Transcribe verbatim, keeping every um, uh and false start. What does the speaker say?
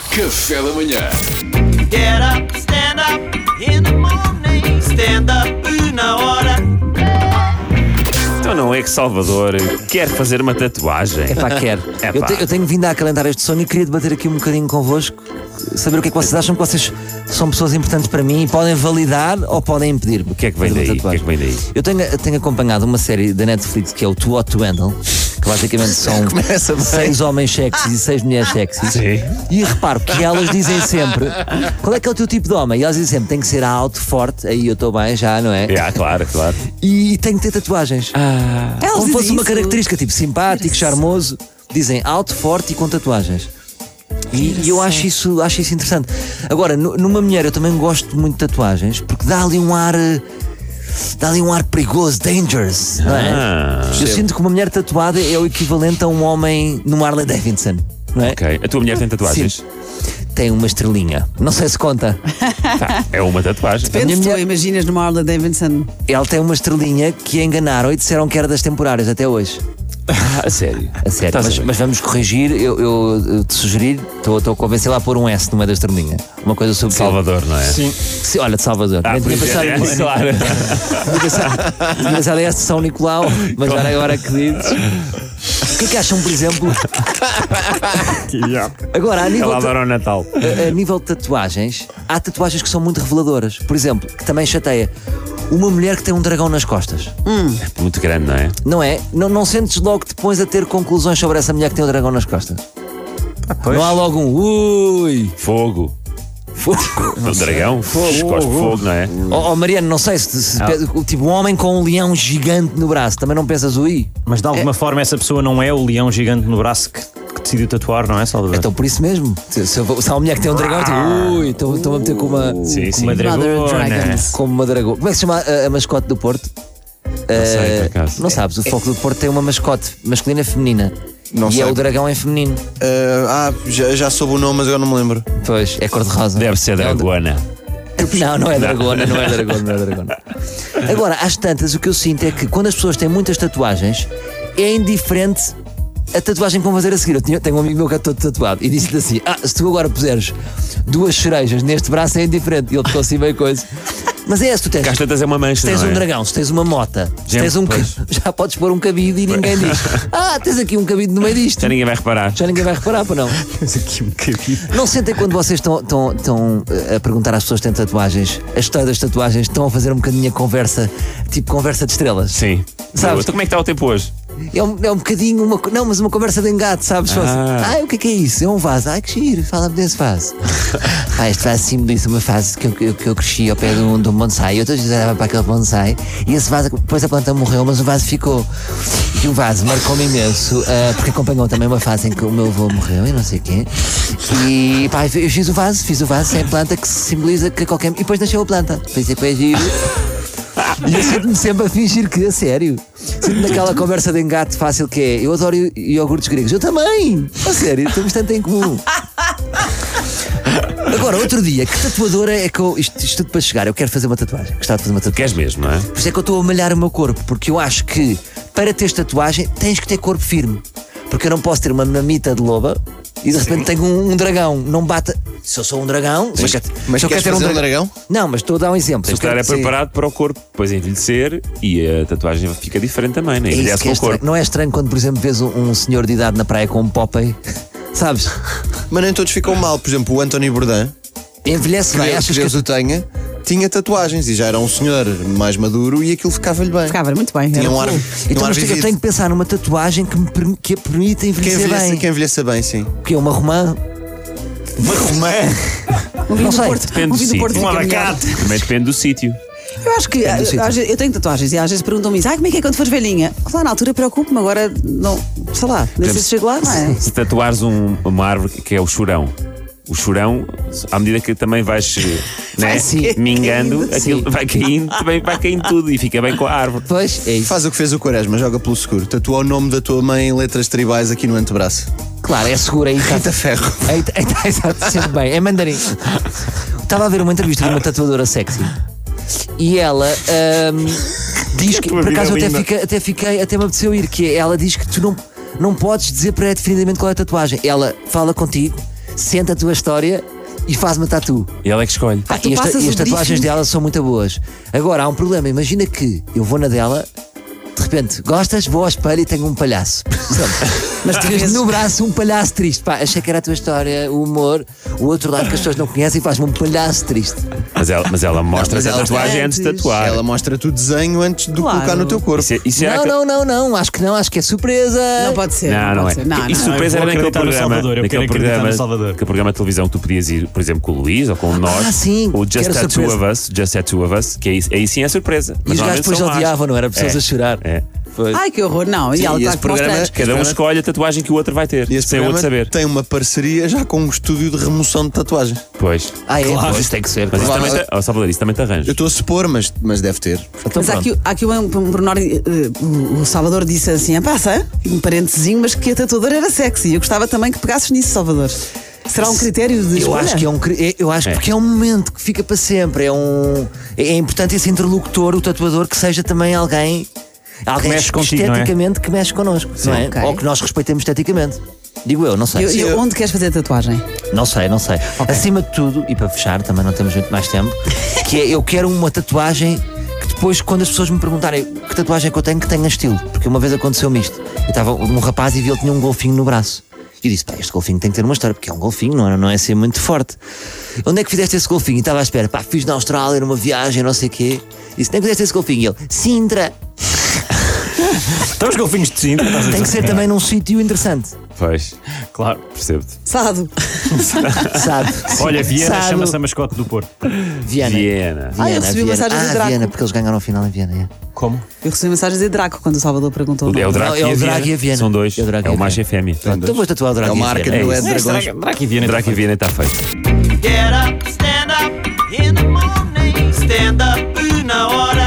Café da manhã. Get up, stand up in the morning. Stand up na hora. Então não é que Salvador quer fazer uma tatuagem? É pá, quero. Epá. Eu, te- eu tenho vindo a acalentar este sonho e queria debater aqui um bocadinho convosco, saber o que é que vocês acham, que vocês são pessoas importantes para mim e podem validar ou podem impedir. O que é que vem daí? O que é que vem daí? Eu tenho, eu tenho acompanhado uma série da Netflix que é o Too Hot to Handle, que basicamente são Começa bem. seis homens sexys e seis mulheres sexys. Sim. E reparo que elas dizem sempre qual é que é o teu tipo de homem. E elas dizem sempre tem que ser alto, forte, aí eu estou bem já, não é? É, claro, claro. E tem que ter tatuagens. Ah, Como dizem fosse uma isso. característica, tipo simpático, charmoso. Dizem alto, forte e com tatuagens. E, e eu acho isso, acho isso interessante. Agora, nu- numa mulher eu também gosto muito de tatuagens, porque dá ali um ar. eh, Dá ali um ar perigoso, dangerous, não é? Ah, Eu sinto que uma mulher tatuada é o equivalente a um homem no Harley Davidson, não é? ok. A tua mulher tem tatuagens? Tem uma estrelinha. Não sei se conta. Tá, é uma tatuagem. A Depende minha se tu mulher- imaginas numa Harley Davidson. Ela tem uma estrelinha que a enganaram e disseram que era das temporárias até hoje. Ah, a sério? A sério, Estás a mas, ver? mas vamos corrigir. Eu, eu, eu te sugerir, estou a convencer lá a pôr um S no meio da estrelinha. Uma coisa sobre Salvador, não é? Sim. Sim, olha, de Salvador. Ah, Nem por tinha isso é, pensado é, nisso. claro. Tinha pensado- tinha pensado em S de São Nicolau, mas já agora que dizes. O que é que acham, por exemplo? Agora, a nível, Ela de, adora o Natal. a, a nível de tatuagens, há tatuagens que são muito reveladoras. Por exemplo, que também chateia. Uma mulher que tem um dragão nas costas. Muito grande, não é? Não é? Não, não sentes logo que te pões a ter conclusões sobre essa mulher que tem um dragão nas costas? Não há logo um ui, Fogo. fogo. O dragão? Fogo. Gosto de fogo, não é? Oh, oh, Mariano, não sei se, se Ah. pe- tipo um homem com um leão gigante no braço, também não pensas ui? Mas de alguma forma essa pessoa não é o leão gigante no braço que, que decidiu tatuar, não é, Salvador? Então por isso mesmo. Se, se, eu vou- se há uma mulher que tem um dragão, eu digo ui, estou estou a meter com uma, Sim, Com sim. uma Mother of dragona. Dragons. com uma dragão. Como é que se chama a, a mascote do Porto? Não sei, por acaso. Não sabes, o Foco do Porto tem uma mascote masculina e feminina. Não e sei. é o dragão em feminino. Ah, já, já soube o nome, mas agora não me lembro. Pois, é cor-de-rosa. Deve ser É o- dragona. Não, não é dragona, não é dragona, não é dragona. Agora, às tantas, o que eu sinto é que quando as pessoas têm muitas tatuagens, é indiferente a tatuagem que vão fazer a seguir. Eu tinha- tenho um amigo meu que é todo tatuado e disse-lhe assim: ah, se tu agora puseres duas cerejas neste braço é indiferente. E ele ficou assim meio coisa. Mas é, se tu tens, Cá às tantas é uma mancha, se tens não um é? dragão, se tens uma mota, se Já- tens um ca- pois. já podes pôr um cabide e ninguém diz: ah, tens aqui um cabide no meio disto. Já ninguém vai reparar. Já ninguém vai reparar, para não. Tens aqui um bocadinho. Não sentem quando vocês estão, estão, estão eh, a perguntar às pessoas que têm tatuagens, a história das tatuagens, estão a fazer um bocadinho a conversa, tipo conversa de estrelas? Sim. Sabes? Então como é que está o tempo hoje? É um, é um bocadinho, uma, co- não, mas uma conversa de engate, sabes? Ah. Ah, o que é que é isso? É um vaso. Ai, que giro, fala-me desse vaso. Ah, este vaso simboliza uma fase que eu, que eu, que eu cresci ao pé de um, de um bonsai. Eu todos os dias olhava para aquele bonsai e esse vaso, depois a planta morreu, mas o vaso ficou. E o vaso marcou-me imenso, ah, porque acompanhou também uma fase em que o meu avô morreu e não sei o quê. E pá, eu fiz o vaso, fiz o vaso sem planta que simboliza que qualquer. E depois nasceu a planta. Pensei que foi giro. E eu sinto-me sempre a fingir que, a sério, sinto naquela conversa de engate fácil que é: eu adoro i- iogurtes gregos. Eu também! A sério, temos tanto em comum. Agora, outro dia, que tatuadora é que eu. Isto, isto tudo para chegar, eu quero fazer uma tatuagem. Gostava de fazer uma tatuagem. Queres mesmo, não é? Por isso é que eu estou a malhar o meu corpo, porque eu acho que para teres tatuagem tens que ter corpo firme. Porque eu não posso ter uma mamita de loba e de repente tenho um, um dragão. Não bata. Se eu sou um dragão. Mas, se eu quero- mas se eu queres quero ter fazer um dragão? Não, mas estou a dar um exemplo. Tens Eu de estar quero- é sim. preparado para o corpo, depois envelhecer e a tatuagem fica diferente também, não é? É isso Envelhece que é com o estranho. corpo. Não é estranho quando, por exemplo, vês um, um senhor de idade na praia com um Popeye? Sabes? Mas nem todos ficam mal. Por exemplo, o Anthony Bourdain, Envelhece que bem. Deus, Achas que que Deus o tenha, tinha tatuagens e já era um senhor mais maduro e aquilo ficava-lhe bem. Ficava muito bem. Tinha era um ar, cool. tinha Então, um ar mas eu vivido. tenho que pensar numa tatuagem que me permi- que a permita Quem envelhecer envelheça, bem. quem envelheça bem, sim. Que é uma romã. Uma romã! Um vinho Não do sei, Porto, depende um do vinho do sítio. Porto Um fica melhor. abacate! Também depende do sítio. Eu acho que Depende do sítio. às vezes- eu tenho tatuagens e às vezes perguntam-me isso: ah, como é que é quando fores velhinha? Lá na altura preocupo-me, agora não, sei lá, nem sei se chego lá, não é? Se tatuares um- uma árvore que é o chorão, o chorão, à medida que também vais né, sim. mingando, Caindo, aquilo sim. vai caindo, também vai caindo tudo e fica bem com a árvore. Pois, é isso. Faz o que fez o Quaresma, joga pelo seguro. Tatua o nome da tua mãe em letras tribais aqui no antebraço. Claro, é seguro aí. Tá, Rita Ferro. aí, tá- aí tá exato, sempre bem. É mandarim. Estava a ver uma entrevista de uma tatuadora sexy e ela ahm, diz que, tua por vida acaso é até, linda. fica, até fiquei, até me apeteceu ir, que é, ela diz que tu não, não podes dizer pré-definidamente qual é a tatuagem. Ela fala contigo, senta a tua história e faz uma tatu. E ela é que escolhe. Ah, tu e, esta- passas e o as tatuagens briefing. dela são muito boas. Agora, há um problema. Imagina que eu vou na dela, de repente, gostas? Vou ao espelho e tenho um palhaço. Mas tu vês no braço um palhaço triste. Pá, achei que era a tua história, o humor, o outro lado que as pessoas não conhecem, faz-me um palhaço triste. Mas ela, mas ela mostra mas a ela tatuagem tem antes de antes. tatuar. Ela mostra-te o desenho antes de Claro. colocar no teu corpo. Isso é, isso é Não, aqu- não, não, não. Acho que não, acho que é surpresa. Não pode ser. Não, não pode é. ser. Não, E não. surpresa Eu era vou naquele acreditar no programa, Salvador, eu naquele quero acreditar programa, no Salvador. aquele programa de televisão que tu podias ir, por exemplo, com o Luís ou com nós. Ah, sim, O Just que era Tattoo surpresa. of Us, Just Tattoo of Us, que aí, aí sim é surpresa. E os gajos depois odiavam, não era? Pessoas É. a chorar. É. Foi. Ai, que horror. Não, Sim, e ela e está esse com programa- mostrantes. Cada um programa- escolhe a tatuagem que o outro vai ter, E esse sem o outro programa saber. tem uma parceria já com um estúdio de remoção de tatuagens. Pois. Ah, é? Claro. Pois tem que ser. Mas isso claro. também, te, oh, Salvador, isso também te arranja. Eu estou a supor, mas, mas deve ter. Então, Mas há pronto. aqui, há aqui um, um pormenor. eh, o, o Salvador disse assim: ah, passa, um parentezinho, mas que a tatuadora era sexy. Eu gostava também que pegasses nisso, Salvador. Será um critério de Eu escolha? acho que é um cri- é- eu acho É. porque é um momento que fica para sempre. É um é é importante esse interlocutor, o tatuador, que seja também alguém alguém mexe contigo, não é? esteticamente que mexe connosco, não é? Ok. Ou que nós respeitemos esteticamente. Digo eu, não sei. E- e onde queres fazer a tatuagem? Não sei, não sei. Acima de tudo, e para fechar, também não temos muito mais tempo, que é eu quero uma tatuagem que depois, quando as pessoas me perguntarem que tatuagem é que eu tenho, que tenha estilo. Porque uma vez aconteceu-me isto. Eu estava um rapaz e vi ele tinha um golfinho no braço. E eu disse, pá, este golfinho tem que ter uma história, porque é um golfinho, não é, não é ser muito forte. Onde é que fizeste esse golfinho? E estava à espera, pá, fiz na Austrália, numa viagem, não sei o quê. E disse, onde é que fizeste esse golfinho? E ele, Sintra. Estão os golfinhos de Sintra. estás a Tem que dizer? ser também num sítio interessante, Pois, Claro. percebo-te. Sado. sabe? Olha, Viena Sabe? chama-se a mascote do Porto. Viena. Viena. Ah, eu Viena, recebi Viena. mensagens de Ah, Draco. Viena, porque eles ganharam a final em Viena. é. Como? Eu recebi mensagens de Draco quando o Salvador perguntou. É o Draco Não, é e o a Draco Viena. e a Viena. São dois. É o Draco É e o a macho Viena. fêmea. Então vou tatuar o Draco É e a uma arca Viena. do É Ed isso. Dragões. Draco e Viena. Draco e Viena está feito. Get up, stand up in the morning. Stand up na hora